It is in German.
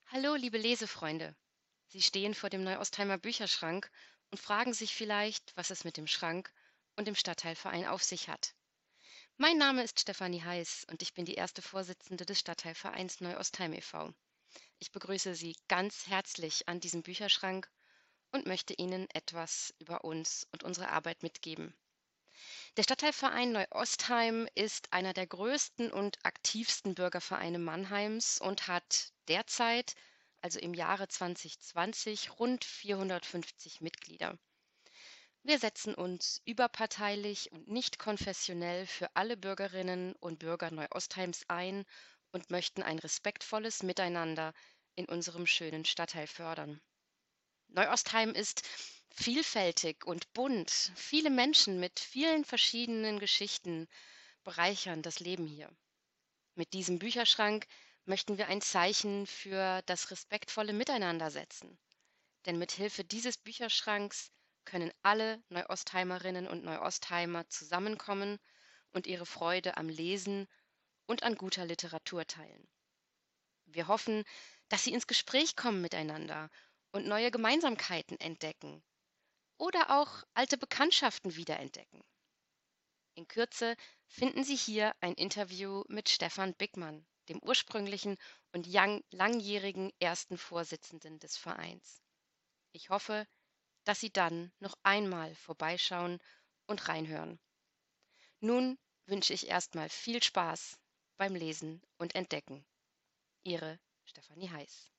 Hallo, liebe Lesefreunde. Sie stehen vor dem Neuostheimer Bücherschrank und fragen sich vielleicht, was es mit dem Schrank und dem Stadtteilverein auf sich hat. Mein Name ist Stefanie Heiß und ich bin die erste Vorsitzende des Stadtteilvereins Neuostheim e.V. Ich begrüße Sie ganz herzlich an diesem Bücherschrank und möchte Ihnen etwas über uns und unsere Arbeit mitgeben. Der Stadtteilverein Neuostheim ist einer der größten und aktivsten Bürgervereine Mannheims und hat derzeit, also im Jahre 2020, rund 450 Mitglieder. Wir setzen uns überparteilich und nicht konfessionell für alle Bürgerinnen und Bürger Neuostheims ein und möchten ein respektvolles Miteinander in unserem schönen Stadtteil fördern. Neuostheim ist vielfältig und bunt. Viele Menschen mit vielen verschiedenen Geschichten bereichern das Leben hier. Mit diesem Bücherschrank möchten wir ein Zeichen für das respektvolle Miteinander setzen. Denn mit Hilfe dieses Bücherschranks können alle Neuostheimerinnen und Neuostheimer zusammenkommen und ihre Freude am Lesen und an guter Literatur teilen. Wir hoffen, dass Sie ins Gespräch kommen miteinander und neue Gemeinsamkeiten entdecken oder auch alte Bekanntschaften wiederentdecken. In Kürze finden Sie hier ein Interview mit Stefan Bickmann, dem ursprünglichen und langjährigen ersten Vorsitzenden des Vereins. Ich hoffe, dass Sie dann noch einmal vorbeischauen und reinhören. Nun wünsche ich erstmal viel Spaß beim Lesen und Entdecken. Ihre Stefanie Heiß.